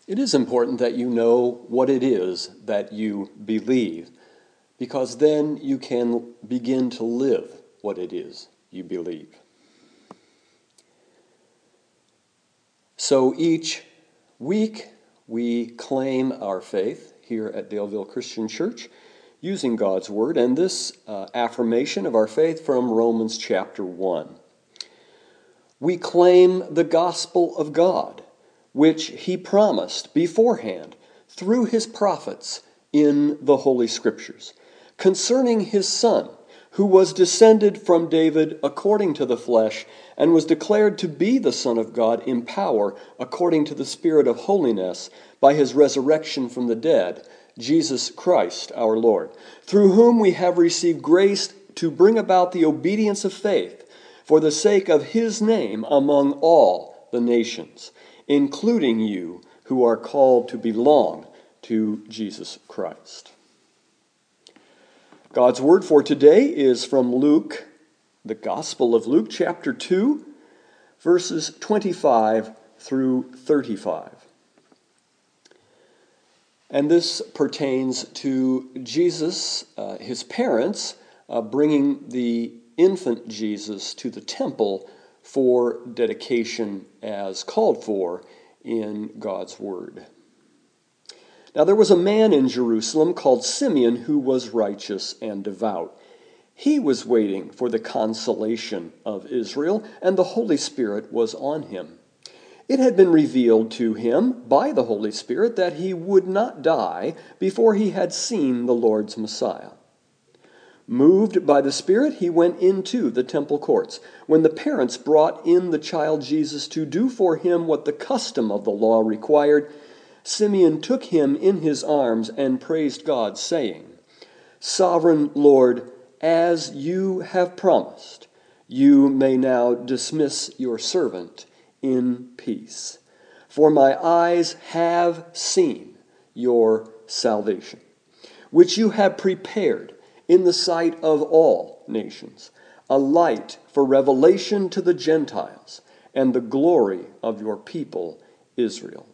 It is important that you know what it is that you believe, because then you can begin to live what it is you believe. So each week we claim our faith here at Daleville Christian Church using God's Word, and this affirmation of our faith from Romans chapter 1. We claim the gospel of God, which He promised beforehand through His prophets in the Holy Scriptures, concerning His Son, who was descended from David according to the flesh, and was declared to be the Son of God in power according to the Spirit of holiness by His resurrection from the dead, Jesus Christ our Lord, through whom we have received grace to bring about the obedience of faith for the sake of His name among all the nations, including you who are called to belong to Jesus Christ. God's word for today is from Luke, the Gospel of Luke, chapter 2, verses 25 through 35. And this pertains to Jesus, his parents, bringing the infant Jesus to the temple for dedication as called for in God's word. Now there was a man in Jerusalem called Simeon who was righteous and devout. He was waiting for the consolation of Israel, and the Holy Spirit was on him. It had been revealed to him by the Holy Spirit that he would not die before he had seen the Lord's Messiah. Moved by the Spirit, he went into the temple courts. When the parents brought in the child Jesus to do for him what the custom of the law required, Simeon took him in his arms and praised God, saying, "Sovereign Lord, as you have promised, you may now dismiss your servant in peace. For my eyes have seen your salvation, which you have prepared in the sight of all nations, a light for revelation to the Gentiles and the glory of your people Israel."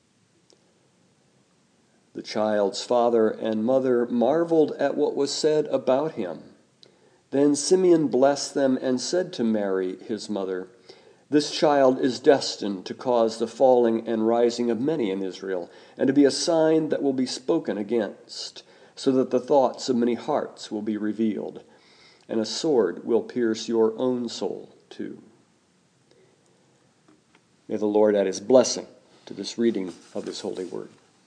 The child's father and mother marveled at what was said about him. Then Simeon blessed them and said to Mary, his mother, "This child is destined to cause the falling and rising of many in Israel, and to be a sign that will be spoken against, so that the thoughts of many hearts will be revealed, and a sword will pierce your own soul too." May the Lord add His blessing to this reading of His holy word.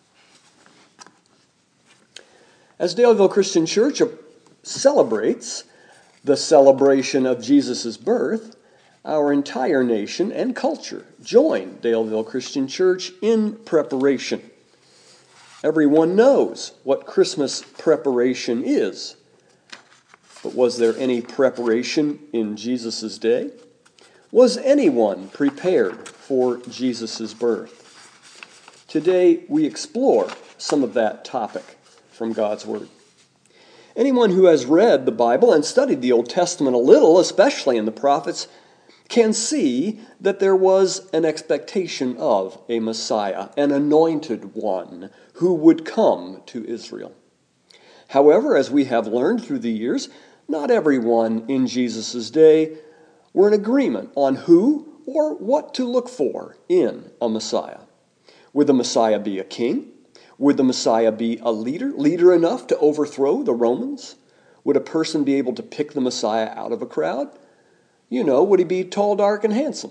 As Daleville Christian Church celebrates the celebration of Jesus' birth, our entire nation and culture join Daleville Christian Church in preparation. Everyone knows what Christmas preparation is. But was there any preparation in Jesus' day? Was anyone prepared for Jesus' birth? Today we explore some of that topic from God's Word. Anyone who has read the Bible and studied the Old Testament a little, especially in the prophets, can see that there was an expectation of a Messiah, an anointed one, who would come to Israel. However, as we have learned through the years, not everyone in Jesus' day were in agreement on who or what to look for in a Messiah. Would the Messiah be a king? Would the Messiah be a leader enough to overthrow the Romans? Would a person be able to pick the Messiah out of a crowd? Would he be tall, dark, and handsome?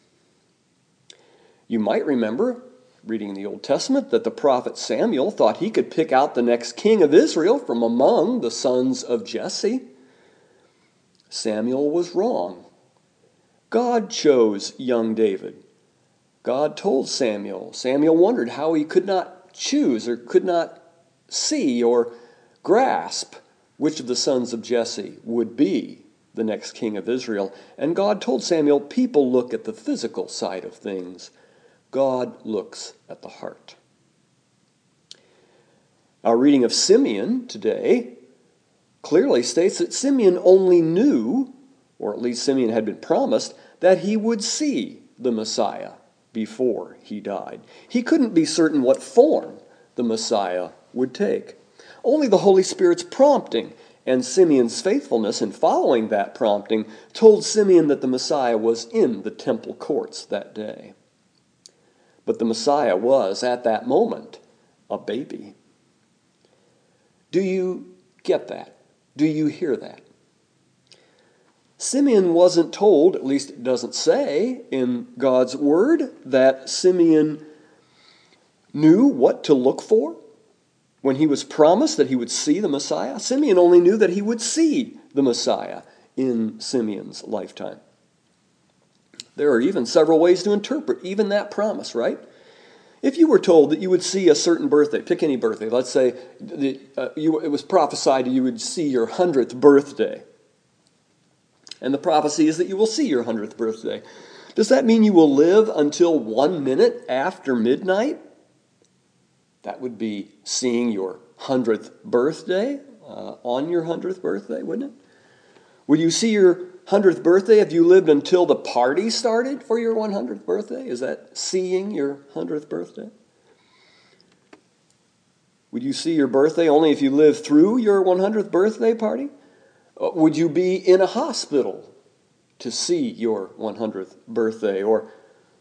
You might remember, reading in the Old Testament, that the prophet Samuel thought he could pick out the next king of Israel from among the sons of Jesse. Samuel was wrong. God chose young David. God told Samuel. Samuel wondered how he could not choose or could not see or grasp which of the sons of Jesse would be the next king of Israel. And God told Samuel, people look at the physical side of things. God looks at the heart. Our reading of Simeon today clearly states that Simeon only knew, or at least Simeon had been promised, that he would see the Messiah before he died. He couldn't be certain what form the Messiah would take. Only the Holy Spirit's prompting and Simeon's faithfulness in following that prompting told Simeon that the Messiah was in the temple courts that day. But the Messiah was, at that moment, a baby. Do you get that? Do you hear that? Simeon wasn't told, at least it doesn't say in God's word, that Simeon knew what to look for when he was promised that he would see the Messiah. Simeon only knew that he would see the Messiah in Simeon's lifetime. There are even several ways to interpret even that promise, right? If you were told that you would see a certain birthday, pick any birthday, let's say it was prophesied you would see your 100th birthday, and the prophecy is that you will see your 100th birthday. Does that mean you will live until 1 minute after midnight? That would be seeing your 100th birthday on your 100th birthday, wouldn't it? Would you see your 100th birthday if you lived until the party started for your 100th birthday? Is that seeing your 100th birthday? Would you see your birthday only if you lived through your 100th birthday party? Would you be in a hospital to see your 100th birthday? Or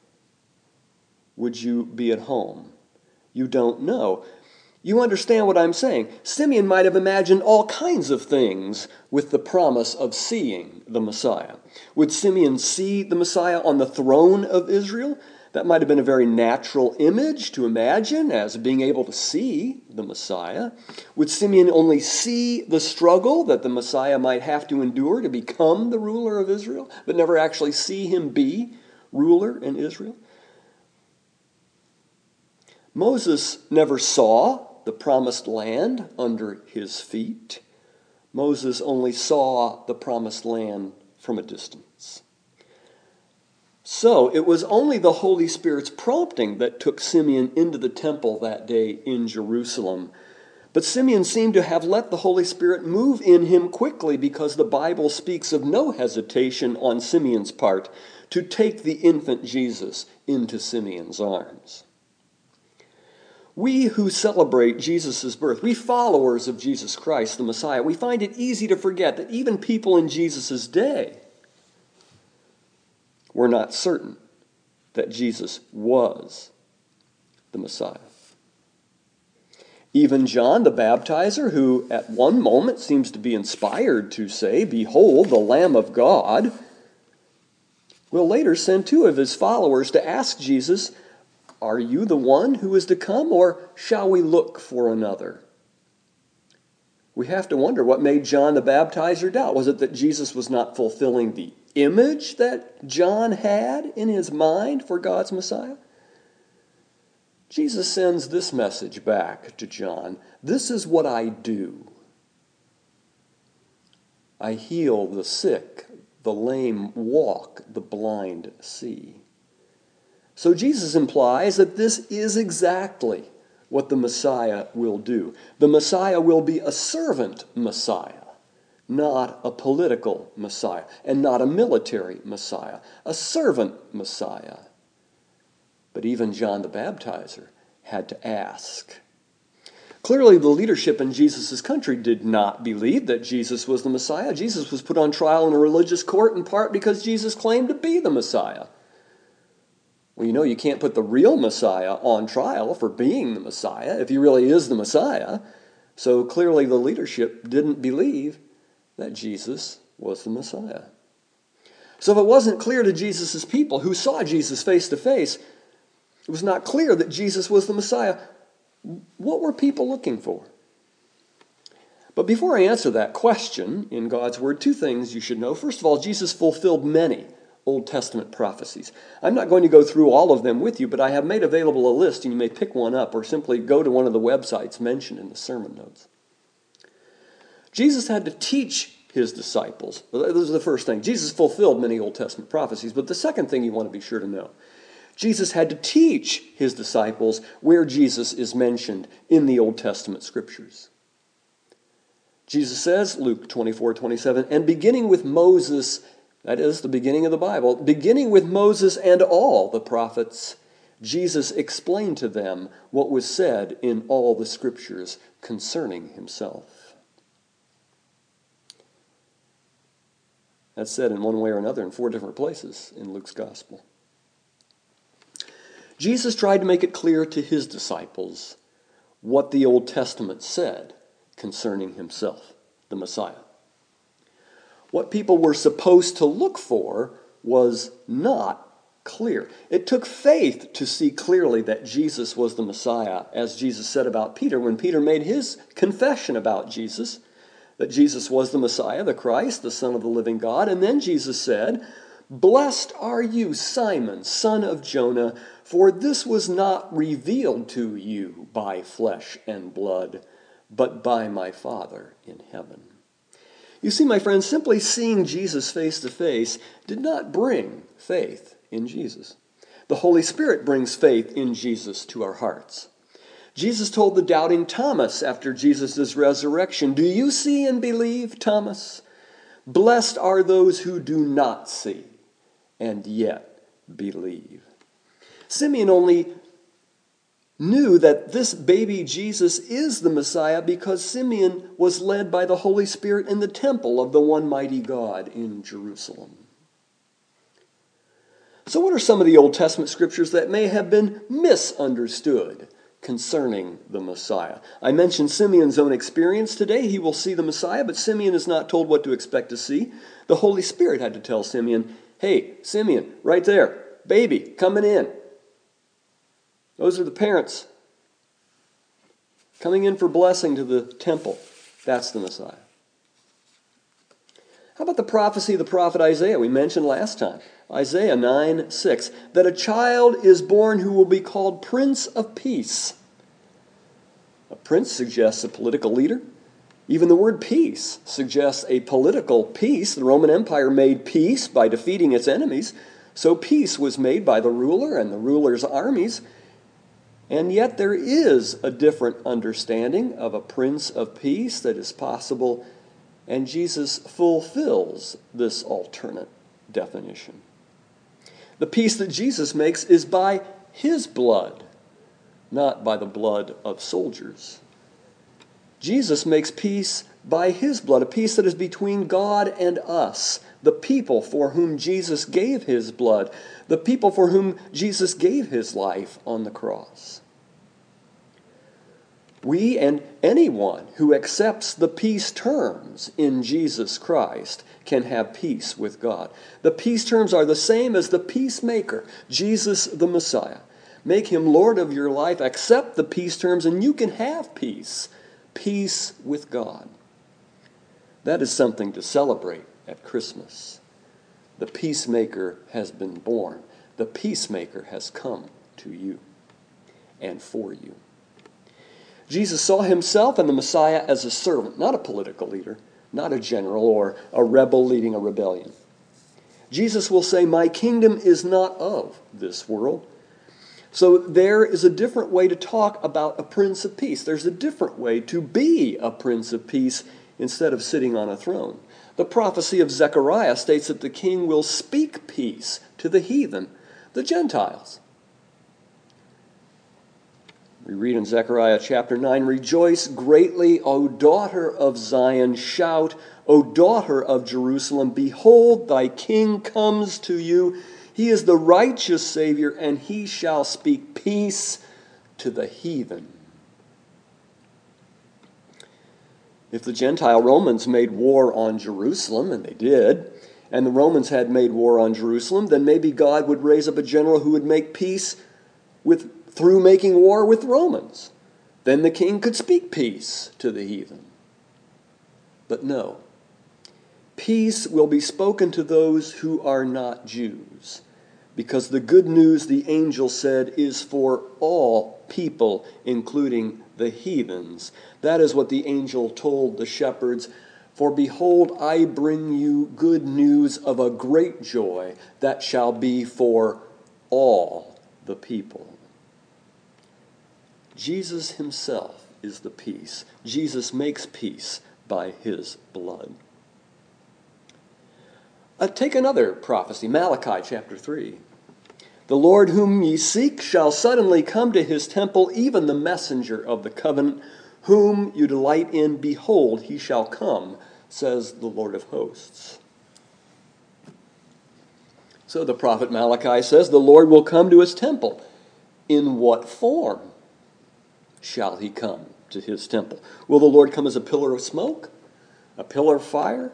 would you be at home? You don't know. You understand what I'm saying. Simeon might have imagined all kinds of things with the promise of seeing the Messiah. Would Simeon see the Messiah on the throne of Israel? That might have been a very natural image to imagine as being able to see the Messiah. Would Simeon only see the struggle that the Messiah might have to endure to become the ruler of Israel, but never actually see him be ruler in Israel? Moses never saw the promised land under his feet. Moses only saw the promised land from a distance. So it was only the Holy Spirit's prompting that took Simeon into the temple that day in Jerusalem. But Simeon seemed to have let the Holy Spirit move in him quickly because the Bible speaks of no hesitation on Simeon's part to take the infant Jesus into Simeon's arms. We who celebrate Jesus' birth, we followers of Jesus Christ, the Messiah, we find it easy to forget that even people in Jesus' day were not certain that Jesus was the Messiah. Even John the Baptizer, who at one moment seems to be inspired to say, "Behold, the Lamb of God," will later send two of his followers to ask Jesus, "Are you the one who is to come, or shall we look for another?" We have to wonder what made John the Baptizer doubt. Was it that Jesus was not fulfilling the image that John had in his mind for God's Messiah? Jesus sends this message back to John. "This is what I do. I heal the sick, the lame walk, the blind see." So Jesus implies that this is exactly what the Messiah will do. The Messiah will be a servant Messiah, not a political Messiah, and not a military Messiah, a servant Messiah. But even John the Baptizer had to ask. Clearly, the leadership in Jesus' country did not believe that Jesus was the Messiah. Jesus was put on trial in a religious court in part because Jesus claimed to be the Messiah. Well, you know, you can't put the real Messiah on trial for being the Messiah if he really is the Messiah. So clearly the leadership didn't believe that Jesus was the Messiah. So if it wasn't clear to Jesus' people who saw Jesus face to face, it was not clear that Jesus was the Messiah, what were people looking for? But before I answer that question in God's Word, two things you should know. First of all, Jesus fulfilled many Old Testament prophecies. I'm not going to go through all of them with you, but I have made available a list, and you may pick one up or simply go to one of the websites mentioned in the sermon notes. Jesus had to teach his disciples. This is the first thing. Jesus fulfilled many Old Testament prophecies, but the second thing you want to be sure to know, Jesus had to teach his disciples where Jesus is mentioned in the Old Testament scriptures. Jesus says, Luke 24:27, "And beginning with Moses," that is the beginning of the Bible, "beginning with Moses and all the prophets, Jesus explained to them what was said in all the Scriptures concerning himself. That's said in one way or another in 4 different places in Luke's Gospel. Jesus tried to make it clear to his disciples what the Old Testament said concerning himself, the Messiah. What people were supposed to look for was not clear. It took faith to see clearly that Jesus was the Messiah, as Jesus said about Peter when Peter made his confession about Jesus, that Jesus was the Messiah, the Christ, the Son of the living God. And then Jesus said, "Blessed are you, Simon, son of Jonah, for this was not revealed to you by flesh and blood, but by my Father in heaven." You see, my friends, simply seeing Jesus face to face did not bring faith in Jesus. The Holy Spirit brings faith in Jesus to our hearts. Jesus told the doubting Thomas after Jesus' resurrection, "Do you see and believe, Thomas? Blessed are those who do not see and yet believe." Simeon only knew that this baby Jesus is the Messiah because Simeon was led by the Holy Spirit in the temple of the one mighty God in Jerusalem. So what are some of the Old Testament scriptures that may have been misunderstood concerning the Messiah? I mentioned Simeon's own experience. Today he will see the Messiah, but Simeon is not told what to expect to see. The Holy Spirit had to tell Simeon, "Hey, Simeon, right there, baby, coming in. Those are the parents coming in for blessing to the temple. That's the Messiah." How about the prophecy of the prophet Isaiah we mentioned last time? Isaiah 9:6, that a child is born who will be called Prince of Peace. A prince suggests a political leader. Even the word peace suggests a political peace. The Roman Empire made peace by defeating its enemies. So peace was made by the ruler and the ruler's armies. And yet there is a different understanding of a Prince of Peace that is possible, and Jesus fulfills this alternate definition. The peace that Jesus makes is by his blood, not by the blood of soldiers. Jesus makes peace by his blood, a peace that is between God and us, the people for whom Jesus gave his blood, the people for whom Jesus gave his life on the cross. We and anyone who accepts the peace terms in Jesus Christ can have peace with God. The peace terms are the same as the peacemaker, Jesus the Messiah. Make him Lord of your life, accept the peace terms, and you can have peace. Peace with God. That is something to celebrate at Christmas. The peacemaker has been born. The peacemaker has come to you and for you. Jesus saw himself and the Messiah as a servant, not a political leader, not a general or a rebel leading a rebellion. Jesus will say, "My kingdom is not of this world." So there is a different way to talk about a Prince of Peace. There's a different way to be a Prince of Peace instead of sitting on a throne. The prophecy of Zechariah states that the king will speak peace to the heathen, the Gentiles. We read in Zechariah chapter 9, "Rejoice greatly, O daughter of Zion. Shout, O daughter of Jerusalem. Behold, thy king comes to you. He is the righteous Savior, and he shall speak peace to the heathen." If the Gentile Romans made war on Jerusalem, and they did, and the Romans had made war on Jerusalem, then maybe God would raise up a general who would make peace through making war with Romans. Then the king could speak peace to the heathen. But no. Peace will be spoken to those who are not Jews, because the good news, the angel said, is for all people, including the heathens. That is what the angel told the shepherds. "For behold, I bring you good news of a great joy that shall be for all the people." Jesus himself is the peace. Jesus makes peace by his blood. Take another prophecy, Malachi chapter 3. The Lord whom ye seek shall suddenly come to his temple, even the messenger of the covenant, whom you delight in. Behold, he shall come, says the Lord of hosts. So the prophet Malachi says the Lord will come to his temple. In what form shall he come to his temple? Will the Lord come as a pillar of smoke? A pillar of fire?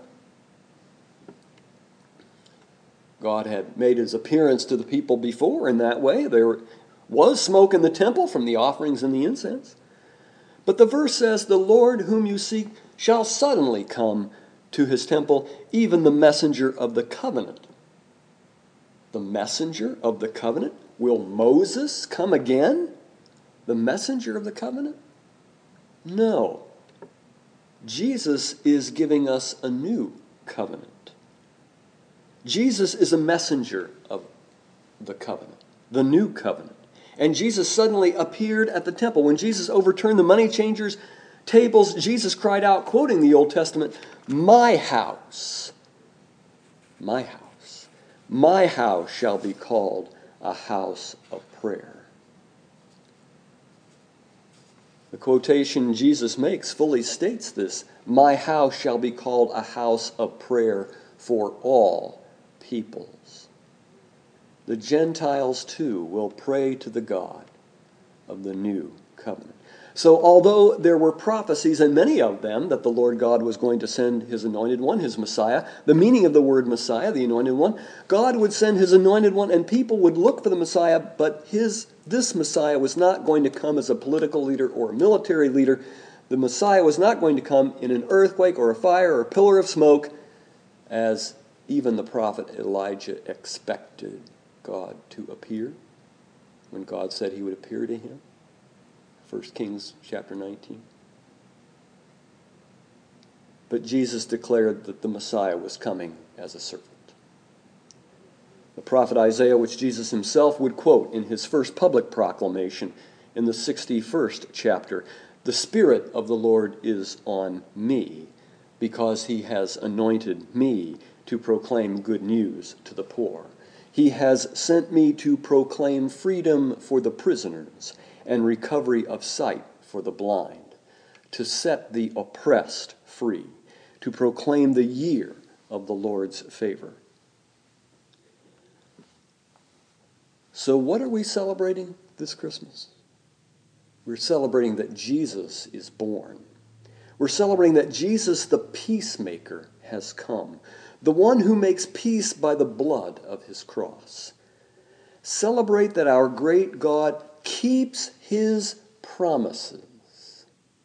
God had made his appearance to the people before in that way. There was smoke in the temple from the offerings and the incense. But the verse says, the Lord whom you seek shall suddenly come to his temple, even the messenger of the covenant. The messenger of the covenant? Will Moses come again? The messenger of the covenant? No. Jesus is giving us a new covenant. Jesus is a messenger of the covenant, the new covenant. And Jesus suddenly appeared at the temple. When Jesus overturned the money changers' tables, Jesus cried out, quoting the Old Testament, my house shall be called a house of prayer. The quotation Jesus makes fully states this. My house shall be called a house of prayer for all peoples. The Gentiles too will pray to the God of the new covenant. So although there were prophecies, and many of them, that the Lord God was going to send his anointed one, his Messiah, the meaning of the word Messiah, the anointed one, God would send his anointed one and people would look for the Messiah, but this Messiah was not going to come as a political leader or a military leader. The Messiah was not going to come in an earthquake or a fire or a pillar of smoke, as even the prophet Elijah expected God to appear when God said he would appear to him. 1 Kings chapter 19. But Jesus declared that the Messiah was coming as a servant. The prophet Isaiah, which Jesus himself would quote in his first public proclamation in the 61st chapter, the Spirit of the Lord is on me, because he has anointed me to proclaim good news to the poor. He has sent me to proclaim freedom for the prisoners and recovery of sight for the blind, to set the oppressed free, to proclaim the year of the Lord's favor. So what are we celebrating this Christmas? We're celebrating that Jesus is born. We're celebrating that Jesus, the peacemaker, has come, the one who makes peace by the blood of his cross. Celebrate that our great God keeps his promises.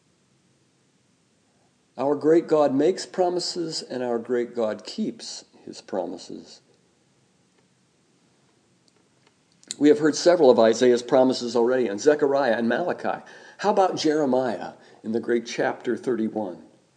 Our great God makes promises, and our great God keeps his promises. We have heard several of Isaiah's promises already, and Zechariah and Malachi. How about Jeremiah in the great chapter 31?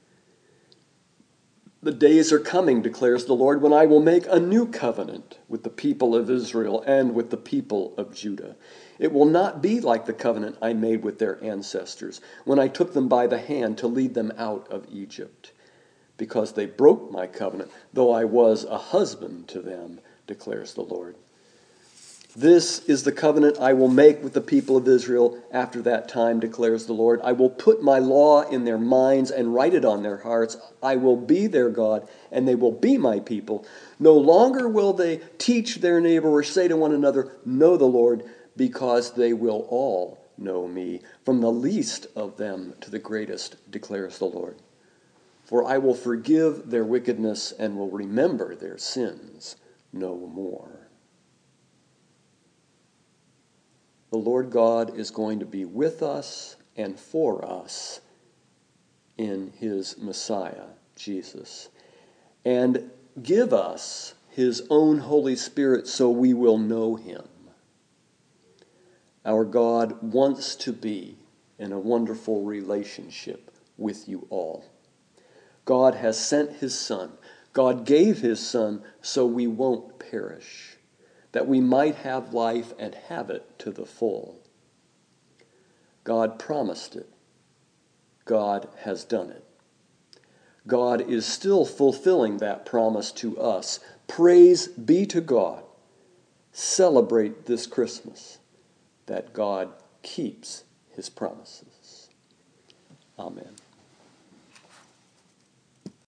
The days are coming, declares the Lord, when I will make a new covenant with the people of Israel and with the people of Judah. It will not be like the covenant I made with their ancestors when I took them by the hand to lead them out of Egypt, because they broke my covenant, though I was a husband to them, declares the Lord. This is the covenant I will make with the people of Israel after that time, declares the Lord. I will put my law in their minds and write it on their hearts. I will be their God, and they will be my people. No longer will they teach their neighbor or say to one another, know the Lord, because they will all know me, from the least of them to the greatest, declares the Lord. For I will forgive their wickedness and will remember their sins no more. The Lord God is going to be with us and for us in his Messiah, Jesus, and give us his own Holy Spirit so we will know him. Our God wants to be in a wonderful relationship with you all. God has sent his Son. God gave his Son so we won't perish, that we might have life and have it to the full. God promised it. God has done it. God is still fulfilling that promise to us. Praise be to God. celebrate this Christmas that God keeps his promises. Amen.